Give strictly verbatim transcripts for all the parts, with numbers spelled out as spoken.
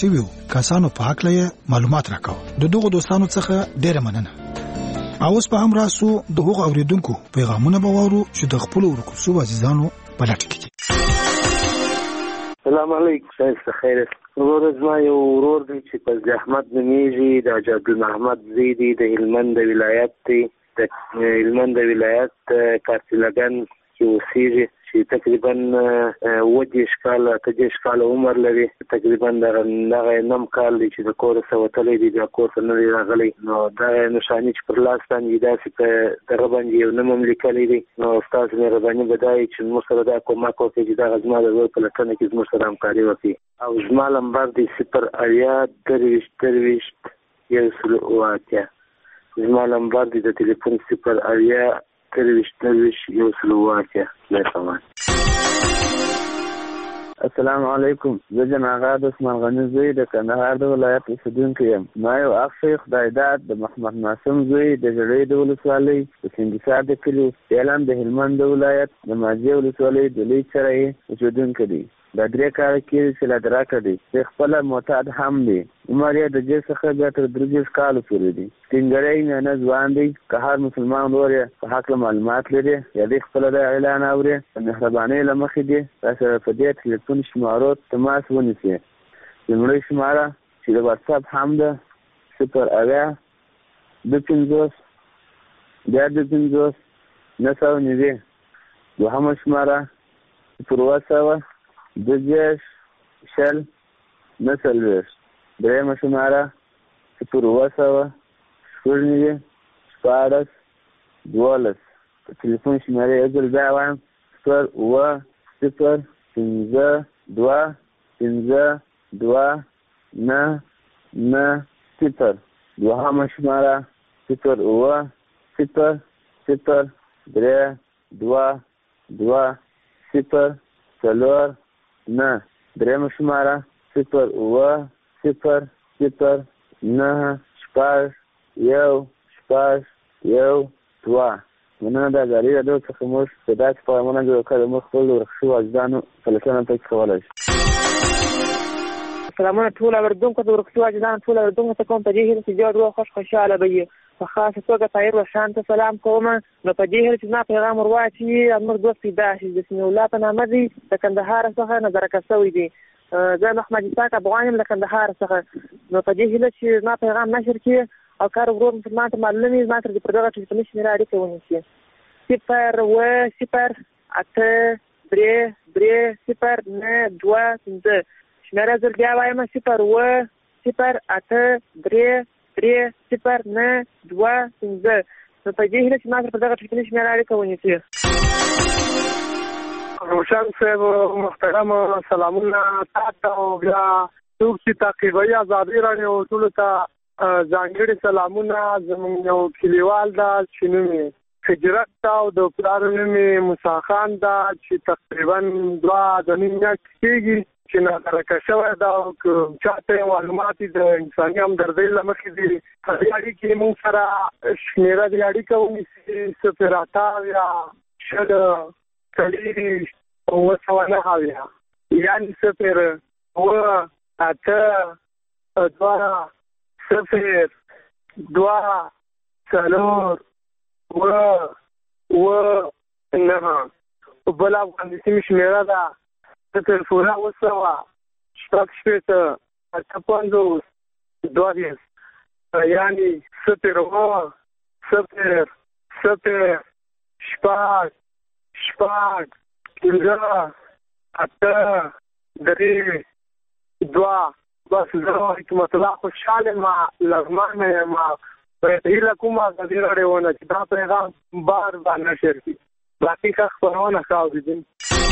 شویو کسانو په حق لې معلومات راکاو. د دغو دوستانو څخه ډېره مننه. اوس په هم راسو د هغو اوریدونکو پیغامونه به واورو چې د خپل ورکو شو عزیزانو په لټه کې دي. سلام علیکم. څنګه خیر؟ ورور زما یو ورور دی چې په زحمت نمیږي د حاج محمد زیدی د هلمند ولایت دی د هلمند ولایت کارتلګن کې اوسېږي چې تقریبا اووه دېرش کاله اته دېرش کاله عمر لري. تقریبا دغه نیم کال دی چې د کوره څخه وتلی دی بیا کور ته نه دی راغلی. نو دغه نښانې چې پر لاس باندې داسې په دغه باندې یو نوم هم لیکلی دی. نو ستاسو مهرباني به دا وي چې موږ سره دا کومک وکړي چې دغه زما د ورور په لټنه کې زموږ سره همکاري وکړي. او زما نمبر دی صفر اویا درویشت درویشت یو سل اوه اتیا. زما نمبر دی د تلیفون صفر اویا درویشت درویشت یو سل اوه اتیا. السلام علیکم. زه جناب عثمان غنی زوی د کندهار د ولایت اوسیدونکی یم. ما یو اخ شیخ دایداد د محمد ناسم زوی د جړې د ولسوالۍ د سنګسار د کلي اعلان د هلمند ولایت د ماجی ولسوالۍ د لوی چرای اوسیدونکی دی. دا درې کال کې چې لا دراکه دی خپل معتاد هم دی. عمر یې د دې څخه بیا تر درې کال پورې دی. څنګه نه ځوان دی که هر مسلمان ورور په حق معلومات لري یا د خپل د اعلان اوري مهرباني لمخې دی تاسو په دې ټلیفون شمارو تماس ونیسئ. زموږ شماره چې د واتس اپ هم ده صفر اویا دوه پنځوس بیا دوه پنځوس نه سوه نوي. دوهمه شماره صفر اووه سوه دوه دېرش شل نه څلوېښت. درېیمه شماره صفر اووه سوه شپږ نوي شپاړس دولس. تلیفون شمارې یو ځل بیا وایم صفر اووه صفر پنځه دوه پنځه دوه نه نه صفر. دوهمه شماره صفر اووه صفر صفر درې دوه دوه صفر څلور نه. درېیمه شماره صفر اووه صفر صفر نه شپږ یو شپږ یو دوه. مننه د ازادي راډیو څخه موږ په داسې پیغامونه جوړ کړي موږ خپل ورکشو اجدانو پلټنه پکې کولی شو. سلامونه ټول اوریدونکو د ورکشو اجدانو ټول اوریدونکو ته کوم په دې هیله چې جوړ و خوش خوشحاله به یې. په خاصه توګه طاهر روشان ته سلام کوم. نو په دې هیله چې زما پیغام ور واچوي زموږ دوست پیدا شي د سمیع الله په نامه دی د کندهار څخه نظرکه شوی دی. زه محمد اسحاق افغان یم له کندهار څخه. نو په دې هیله چې زما پیغام نشر کړي او کار ورور مسلمان ته معلوم وي زما تر دې پر دغه ټلیفوني شمېره اړیکه ونیسي. صفر اوه صفر اته درې درې صفر نه دوه پنځه. شمېره زر بیا وایم صفر اوه صفر اته درې درې صفر نه دوه پنځه. نو په دې هیله چې ما تر دغه ټلیفوني شمېره اړیکه ونیسي. روشن صاحب محترم سلامونه تاسو او بیا څوک چې تعقیبوي ازادي راډیو ټولو ته ځانګړي سلامونه. زموږ یو کلیوال دا چې نوم یې هجرت دا او د پلار نوم یې موسی خان دا چې تقریبا دوه د نیم میاشتې کېږي چې نظرکه شوی دا او چاته معلومات د انساني همدردۍ له مخې دي. په دې اړیکې موږ سره شمېره د اړیکه ونیسي صفر اته اویا شل څلېرویشت اووه سوه نهه اویا یعنې صفر اووه اته دوه صفر دوه څلور اووه اووه نهه. بله افغاني سیمې شمېره ده صفر پوره اوه سوه شپږ شپېته اته پنځوس دوه دېرش یعنې صفر اووه صفر صفر شپږ شپږ پنځه اته درې دوه. بس زه حکمت الله خوشحال یم لغمانه یم. هیله کوم ازادي راډیو نه چې دا پیغام بار بار نشر کړي. باقي ښه خپرونه ښه اورېدونکي.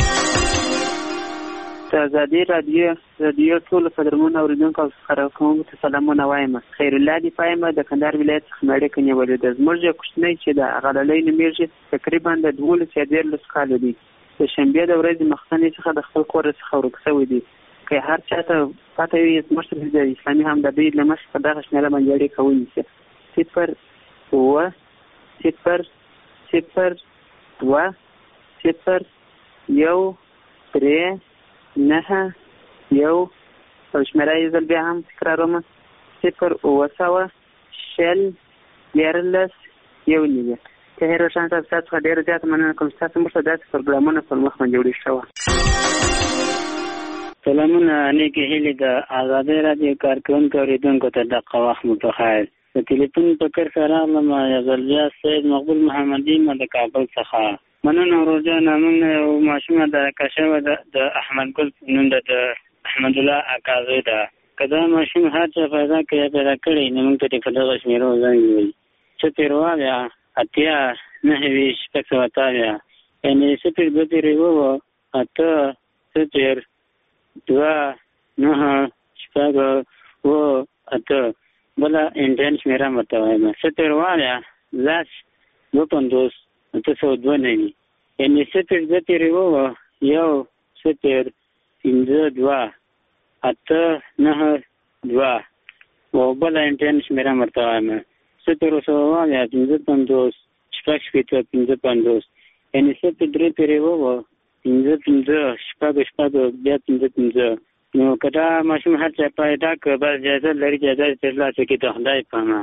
د ازادي راډیو راډیو ټولو قدرمنو اورېدونکو او خپرونکو ته سلامونه وایم. خیر الله دفاع یم د کندهار ولایت څخه مې اړیکه نیولې ده. زموږ یو کوچنی چې د غلالۍ نومېږي تقریبا د دولس یا دیارلس کاله دی. د شنبې د ورځې مخکنۍ څخه د خپل کور څخه ورک شوی دی. که هر چاته پته وي زموږ سره د اسلامي همدردۍ له مخې په دغه شمېره باندې اړیکه ونیسي. صفر اووه صفر صفر دوه صفر یو درې نهه یو او شمېره یې زه بیا هم تکراروم صفر اوه سوه شل دیارلس یو نوي. طاهر روښان صاحب ستاسو څخه ډېره زیاته مننه کوم چې تاسو موږ ته داسې پروګرامونه پر مخ باندې وړي شوه. سلامونه نیکې هیلې د ازادۍ راډیو کارکوونکو اورېدونکو ته دغه وخت مو په خیر. د تلیفون په کرښه راغلم یو ځل بیا سید مقبول محمدي ما د کابل څخه. مننه ورور جانه، موږ نه یو ماشومه درکه شوې ده د احمد ګل په نوم ده، د احمد الله اکا زوی ده. که دا ماشوم هر چا پیدا کړی پیدا کړی نو موږ ته دې په دغه شمېرو زنګ ووایي. صفر اویا اتیا نهه ویشت شپږ سوه اتیا، یعنې صفر دوه تېرې اووه اته صفر دوه نهه شپږ اووه اته. بله انډین شمېره هم ورته وایم صفر اویا لس دوه پنځوس اته سوه دوه نوي، یعنې صفر دوه تېرې اووه یو صفر پنځه دوه اته نهه دوه. او بله انډین شمېره هم ورته وایم صفر سوه اویا پنځه پنځوس شپږ شپېته پنځه پنځوس، یعنې صفر درې تېرې اووه پنځه پنځه شپږ شپږ بیا پنځه پنځه. نو که دا ماشوم هر چا پیدا کړه بس اجازه لري چې اجازه ترلاسه کړي. د خدای په امان.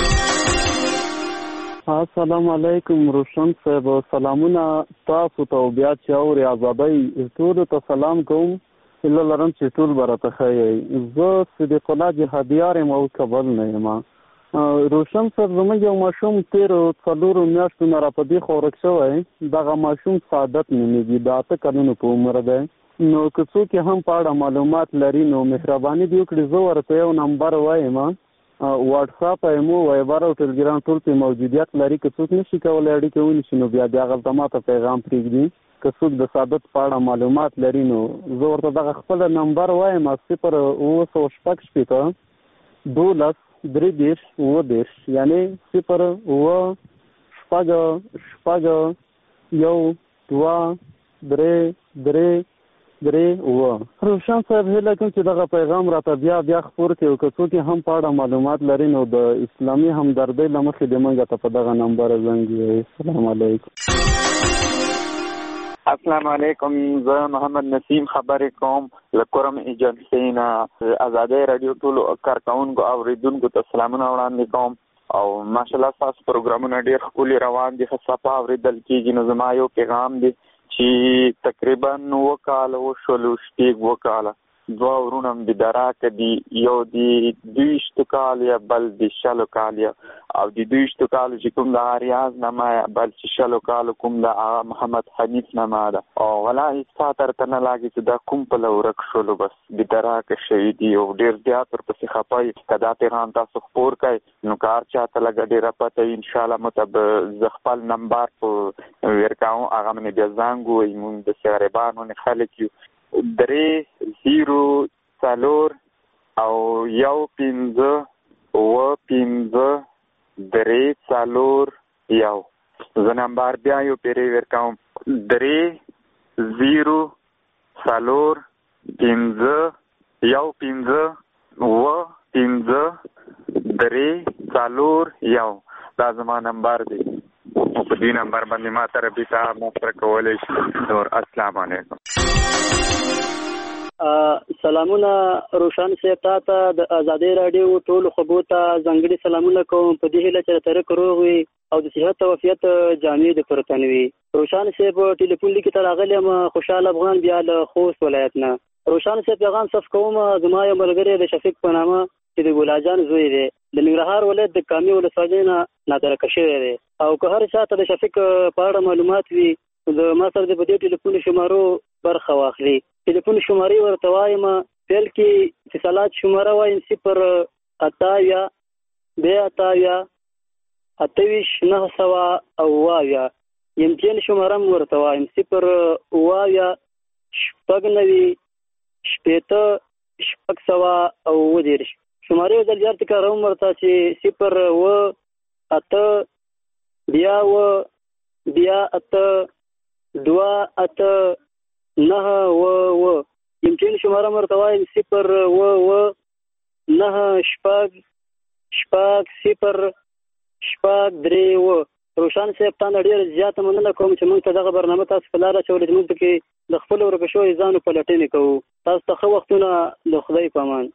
السلام علیکم روشن صاحب، سلامونه تاسو ته او بیا چې اورې ازادۍ ټولو ته سلام کوم. هیله لرم چې ټول به راته ښه یئ. زه صدیق الله جهادیار یم او کابل نه یم. روشن صاحب زموږ یو ماشوم تېرو څلورو میاشتو نه را په دې خوا ورک شوی. دغه ماشوم سعادت نومېږي، د اته کلونو په عمر دی. نو که څوک هم په اړه معلومات لري نو مهرباني دې وکړي. زه ورته یو نمبر وایم، واټساپ ایمو وایبر او ټلګرام ټول پې موجودیت لري. که څوک نشي کولی اړیکه ونیسي نو بیا بیا هغلته ما ته پیغام پرېږدي. که څوک د سعادت په اړه معلومات لري نو زه ورته دغه خپله نمبر وایم صفر اوه سوه شپږ شپېته دولس درې دېرش اووه دېرش، یعنې صفر اوه شپږ شپږ یو دوه درې درې درې اووه. روشن صاحب هیله کوم چې دغه پیغام راته بیا بیا خپور کړي او که څوک یې هم په اړه معلومات لري نو د اسلامي همدردۍ له مخې دې موږ ته په دغه نمبر زنګ ووایي. السلام علیکم. السلام علیکم، زه محمد نسیم خبرې کوم له کورم ایجنسۍ نه. ازادۍ راډیو ټولو کارکوونکو اورېدونکو ته سلامونه وړاندې کوم او ماشاءالله ستاسو پروګرامونه ډېر ښکلي روان دي، ښه صفا اورېدل کېږي. نو زما یو پیغام دی چې تقریبا اووه کاله وشولو، شپږ اووه کاله دوه ورونه هم د دراکه دي، یو د دویشتو کال یا بل د شلو کال یا او د دویشتو کالو چې کوم د ریاض نما یا بل چې شلو کالو کوم د محمد حنیف نما ده. او والله هېڅ پاته راته نه لاګي چې دا کوم پله ورک شولو، بس د دراکه شوي دي او ډېر زیات ورپسې خفه یي. که دا پیغام تاسو خپور کړئ نو که هر چاته لږه ډېره پته وي انشاءالله مو ته به زه خپل نمبر په ورکوم، هغه مې بیا زنګ ووایي. مونږ داسې غریبان ونې خلک یو. درې زیرو څلور او یو پنځه اووه پنځه درې څلور یو. زه نمبر بیا یو پیرې ورکوم درې زیرو څلور پنځه یو پنځه اووه پنځه درې څلور یو. دا زما نمبر دی او په دې نمبر باندې ما ته رابطه ما سره کولی شي. نور السلام علیکم. سلامونه روشن صاحب، تا ته د ازادۍ راډیو ټولو خبرو ته ځانګړي سلامونه کوم په دې هیله چې راته روغ وي او د صحت او عافیت جامې د پر تن وي. روشن صاحب ټلیفون لیکي ته راغلی یم خوشحال افغان بیا له خوست ولایت نه. روشن صاحب پیغام صف کوم، زما یو ملګری د شفیق په نامه چې د ګلاجان زوی دی د ننګرهار ولایت د کامې ولسوالۍ نه نادرکه شوی دی. او که هر چا ته د شفیق په اړه معلومات وي د ما سره د په دې ټلیفون شمارو برخه واخلي. ټلیفون شمارې ورته وایم، پیل کې اتصالات شماره وایم صفر اتاویا بیا اتاویا اتهویشت نهه سوه اوه اویا. امتیان شماره م ورته وایم صفر اوه اویا شپږ نوي شپېته شپږ سوه اوه دېرش. شمارې یو ځل بیا تکراروم ورته چې صفر اوه اته بیا اوه بیا اته دوه اته نهه اوه اوه. امتیان شماره م ورته وایم صفر اوه اوه نهه شپږ شپږ صفر شپږ درې اوه. روشان صاحب تا ډېر زیاته مننه کوم چې موږ ته دغه برنامه تاسو په لاره اچولې چې موږ پکې د خپلو ورکو شویو ځانو پلټنې کوو. تاسو ته ښه وختونه، د خدای په امان.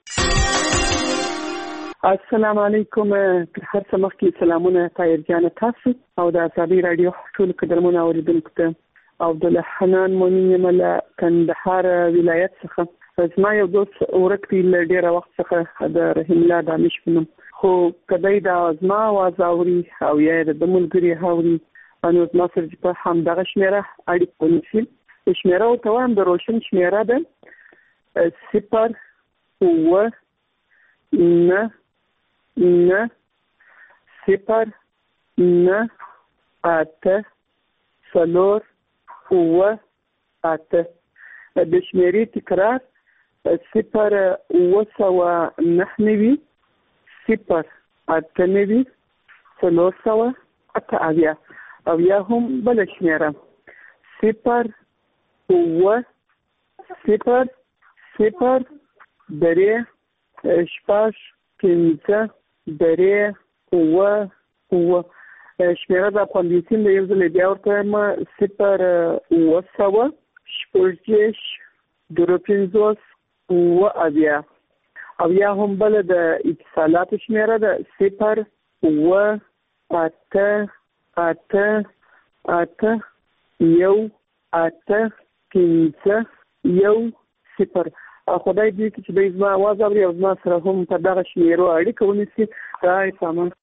السلام علیکم. تر هر څه مخکې سلامونه طاهر جان تاسو او د آزادۍ راډیو ټول قدرمنو اوریدونکو ته. عبدالحنان مؤمن یم له کندهار ولایت څخه. زما یو دوست ورک دی له ډېره وخت څخه، د رحیم الله دانش په نوم، خو کدی دا زما आवाज اوري او یا د ملګري اوري نو زما سره په همدغه شمیره اړیکه ونیسي. شمیره ورته وایم د روشن شمیره ده صفر اووه نه نه صفر نه اته څلور اووه اته. د شمیرې تکرار صفر اووه سوه نهه نوي صفر اته نوي څلور سوه اته اویا. او یا هم بله شمیره صفر اووه صفر صفر درې شپږ پنځه درې اووه اووه. شمیره د اپندیسین د یو ځل بیا ورته وایم صفر اووه سوه شپږ دېرش درې پنځوس اووه اویا. او یا هم بله د اتصالاتو شمیره ده صفر اووه اته اته اته یو اته پنځه یو صفر. خدای دې کړي چې دوی زما اواز اوري او زما سره هم په دغه شمیرو اړیکه ونیسي. خدای پامان.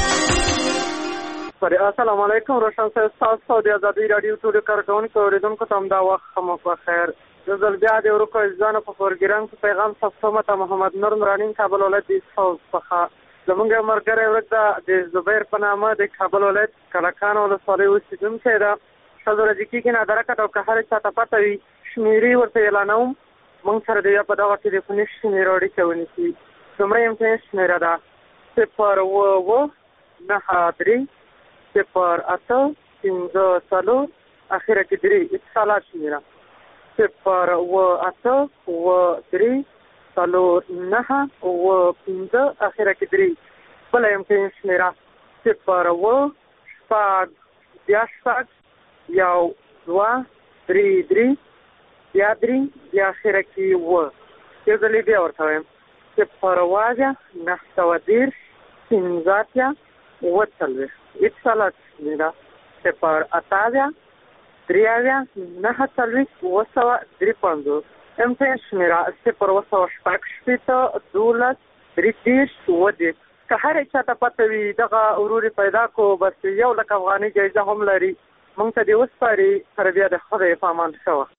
السلام علیکم. روشن صاحب تاسو د آزادۍ راډیو ټولو کارکوونکو اوریدونکو ته هم دا وخت مو په خیر. زه زل بیا د ورکو ځانو په پروګرام کې پیغام ثبتوم ته محمد نور نورانین کابل ولایت د څخه زمونږ یو ملګری ورک ده د زبیر په نامه د کابل ولایت کلکان ولسوالۍ اوسېدونکی ده. ښځو ورځې کېږي نادرکت او که هر چا ته پته وي شمېرې ورته اعلانوم، موږ سره د بیا په دغه ټلیفوني شمېرو اړیکه ونیسي. لومړی امتحان شمېره ده صفر اووه اووه نهه درې صفر اته پنځه څلور اخره کې درې. اتصالات شمېره صفر اووه اته اووه درې څلور نهه اووه پنځه اخره کې درې. بله امتحان شمېره صفر اووه شپږ بیا شپږ یو دوه درې درې بیا درې بیا اخره کې اووه. یو ځل یې بیا ورته وایم صفر اووه اویا نهه سوه دېرش پنځه اتیا اووه څلوېښت. اتصالات شمېره صفر اته اویا درې اویا نهه څلوېښت اووه سوه درې پنځوس. امتحان شمېره صفر اووه سوه شپږ شپېته دولس درې دېرش اووه دېرش. که هر چا ته پته وي دغه ورور پیدا کو بس یو لک افغانۍ جایزه هم لري. موږ ته دې وسپاري. سره بیا د خدای په امان. ښه وخت.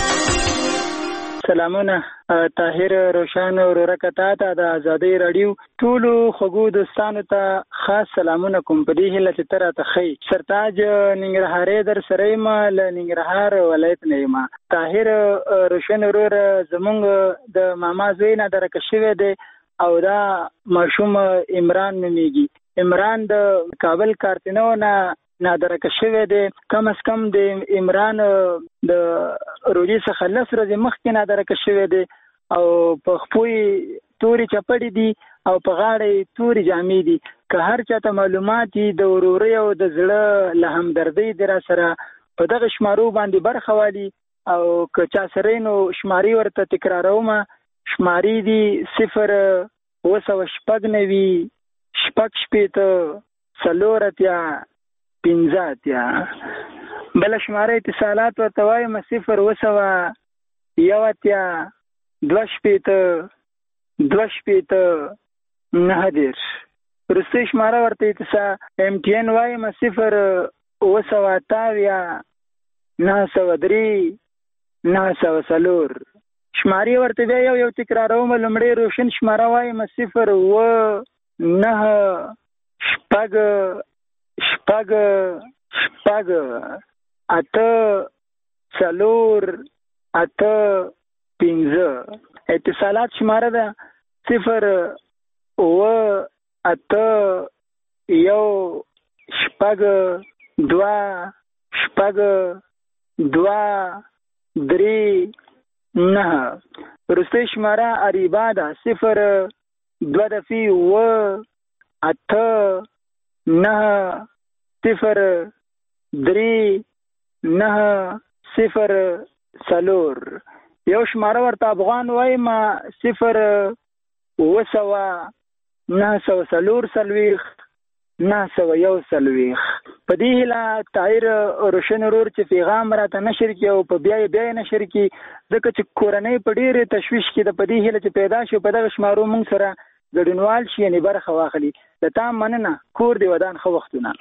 سلامونه طاهر روشن ورورکه تا ته د آزادۍ راډیو ټولو خوږو دوستانو ته خاص سلامونه کوم په دې هیله چې ته راته ښې. سرتاج ننګرهارۍ در سره یم له ننګرهار ولایت نه یم. طاهر روشن ورور زمونږ د ماما زوی نادرکه شوی دی او دا ماشوم عمران نومیږي. عمران د کابل کارتنو نه نادرکه شوی دی. کم از کم د عمران د روژې څخه لس ورځې مخکې نادرکه شوی دی او په خپو یې تورې چپړې دي او په غاړه یې تورې جامې دي. که هر چا ته معلومات دي د ورورۍ او د زړه له همدردۍ د را سره په دغه شمارو باندې برخه والي او که چا سره نو شمارې ورته تکرارومه. شمارې دي صفر اووه سوه شپږ نوي شپږ شپېته څلور اتیا پنځه اتیا. بله شماره اتصالات ورته وایم صفر اووه سوه یو اتیا دوه شپېته دوه شپېته نهه دېرش. وروستۍ شماره ورته اتصال ایم ټي این وایم صفر اووه سوه اته اویا نهه سوه درې نهه سوه څلور. شمارې ورته بیا یو یو تکراروم. لومړی روشن شماره وایم صفر اووه نهه شپږ شپږ شپږ اته څلور اته پنځه. اتصالات شماره ده صفر اووه اته یو شپږ دوه شپږ دوه درې نه. وروستۍ شماره اریبا ده صفر دوه دفي اووه اته نه صفر درې نهه صفر څلور. یو شماره ورته افغان وایم صفر اوه سوه نهه سوه څلور څلوېښت نهه سوه یو څلوېښت. په دې هیله طاهر روشن ورور چې پیغام راته نشر کړي او په بیا یې بیا یې نشر کړي، ځکه چې کورنۍ په ډېرې تشویش کې ده. په دې هیله چې پیدا شي په دغه شمارو موږ سره ګډونوال شي، یعنې برخه واخلي. د تا مننه. کور دې ودان، ښه وختونه.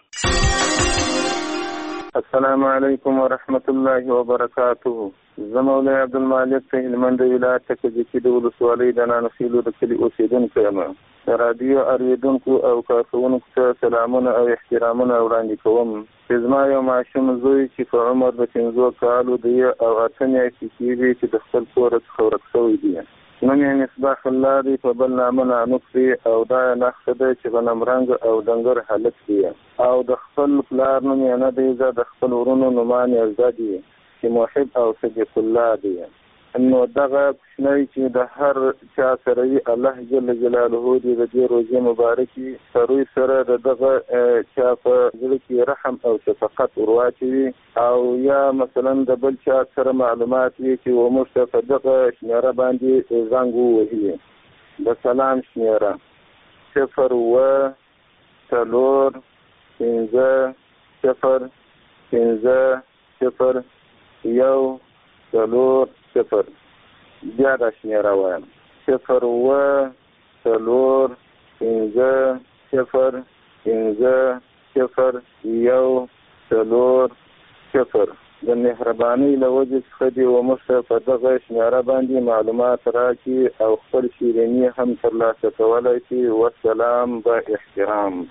السلام علیکم ورحمت الله وبرکاته. زه مولوی عبدالمالک ته هلمند ولایت ته کجکي د ولسوالۍ د نانخیلو د کلي اوسېدونکی یم. د راډیو اورېدونکو او کارکوونکو ته سلامونه او احترامونه وړاندې کوم چې زما یو ماشوم زوی چې په عمر د پنځو کالو دی او اته میاشتې کېږي چې د خپل کور څخه ورک شوی دی. نوم یې مصباح الله دی، په بل نامه نانوک دی او دا یې نښه ده چې غنمرنګ او ډنګر هلک دی او د خپل پلار نوم یې نه دی. زه د خپل ورونو نومان یې زده دي چې محب او صدیق الله دی. نو دغه کوچنی چې د هر چا سره وي، الله جل جلاله دې د دې روژې مبارکې سروي سره د دغه چا په زړه کې رحم او شفقت ورواچوي، او یا مثلا د بل چا سره معلومات وي چې وموږ ته په دغه شمېره باندې زنګ ووهي. د سلام شمېره صفر اوه څلور پنځه صفر پنځه صفر یو څلور صفر. بیا دا شمېره وایم صفر اوه څلور پنځه صفر پنځه صفر یو څلور صفر. د مهربانۍ له وجې څخه دې وموږ ته په دغه شمېره باندې معلومات راکړي او خپل شیریني هم ترلاسه کولی شي. والسلام با احترام.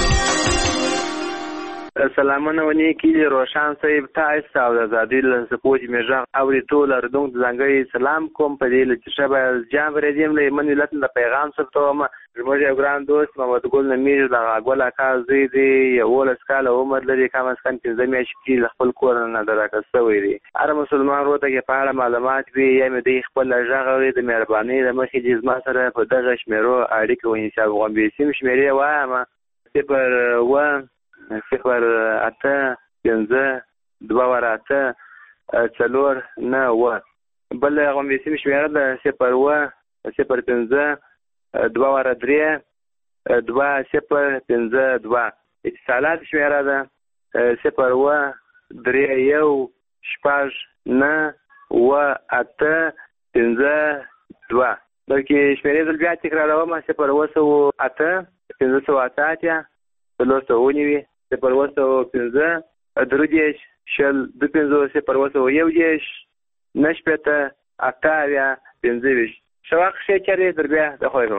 سلامونه ونی کیږي روشن صاحب تاسو او د ازادي لسپوج میژه او ټول اردون ځانګړي سلام کوم په دې چې شبه جام رزم له من ولت د پیغام سره ما زموږ یو ګران دوست محمد ګل نمیر د غولا کار زی دی یو ولسکاله عمر لري کوم اس کان چې زمي شي خپل کور نه درکستوي دي. هر مسلمان وروته کې په اړه معلومات وي یا مې د خپل ژغوري د مهرباني د مخې جزما سره په دغه شمیرو اړیکه ونی چې غوم به سیم شمیرې وایم صفر و صفر اته پنځه دوه ور اته څلور نه و. بل غوم به سیم شمیره د صفر و صفر پنځه دوه ور درې دوه صفر پنځه دوه. اتصالات شمیره ده صفر و درې یو شپږ نه و اته پنځه دوه. بلکې شمیرې زل بیا تکراروم صفر و سو اته پنځه سوه اته اتیا څلور سوه ونیوي صفر و سوه پنځه درې دېرش شل دوه پنځوس صفر و سوه یو دېرش نهه شپېته اته اویا پنځه ویشت. ښه وخت ښې چارې در بیا د خوښ.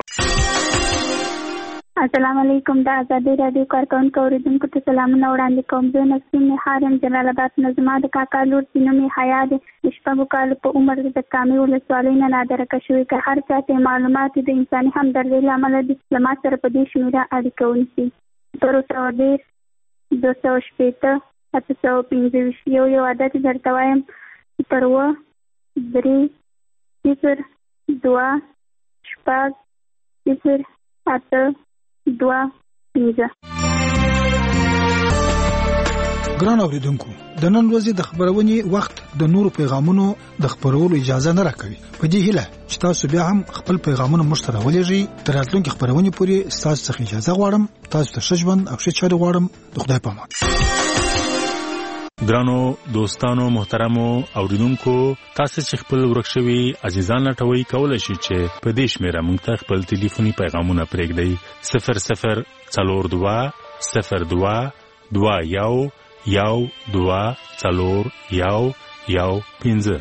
السلام علیکم. د ازادي راډیو کارکوونکو اورېدونکو ته سلامونه وړاندې کوم. زه نسیم نهار یم، جلال آباد نه. زما د کاکا لور چې نوم یې حیا دی، د شپږو کالو په عمر کې د کامې ولسوالۍ نه نادرکه شوې. که هر چا ته معلومات د انساني همدردۍ له امله دي له ما سره په دې شمېره اړیکه ونیسي. صفر سوه دېرش دوه سوه شپېته اته سوه پنځه ویشت. یو یو عدد درته وایم صفر اوه درې صفر دوه شپږ صفر اته دوه پنځه. ګران اوریدونکو، د نن ورځې د خبرونې وخت د نورو پیغامونو د خبرولو اجازه نه راکوي. په دې هیله چې تاسو بیا هم خپل پیغامونه موږ ته راولېږئ. تر راتلونکي خبرونې پورې ستاسو څخه اجازه غواړم. تاسو ته ښه ژوند او ښه چارې غواړم. د خدای په امان. ګرانو دوستانو محترمو اوریدونکو، تاسو چې خپل ورک شوي عزیزان لټوي کولای شئ چې په دې شمیره موږ ته خپل ټلیفوني پیغامونه پرېږدئ. صفر صفر څلور دوه صفر دوه دوه یو یو دوه څلور یو یو پنځه.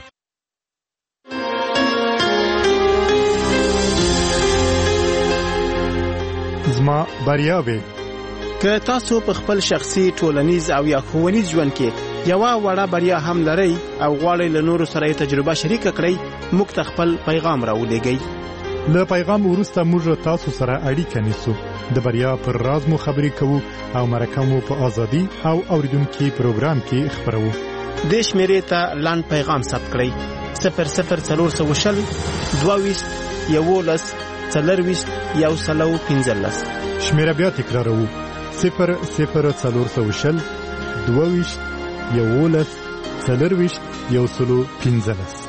زما بریاوي که تاسو په خپل شخصي ټولنیز او یا ښوونیز ژوند کې یو وړه بریا هم لرئ او غواړئ له نورو سره تجربه شریک کړئ، موږ ته خپل پیغام راولېږئ. له پیغام وروسته موږ تاسو سره اړیکه نیسو. د بریا پر راز مو خبرې کوو او مرکه مو په ازادي او اوریدونکو پروګرام کې خبرو. د شمیرې ته لاند پیغام ثبت کړئ صفر صفر څلور سوه شل دوه ویشت یولس څلور ویشت یو سلو پنځلس. شمیره بیا تکراروو صفر صفر څلور سوه شل دوه ویشت یولس څلرویشت یو سلو پنځلس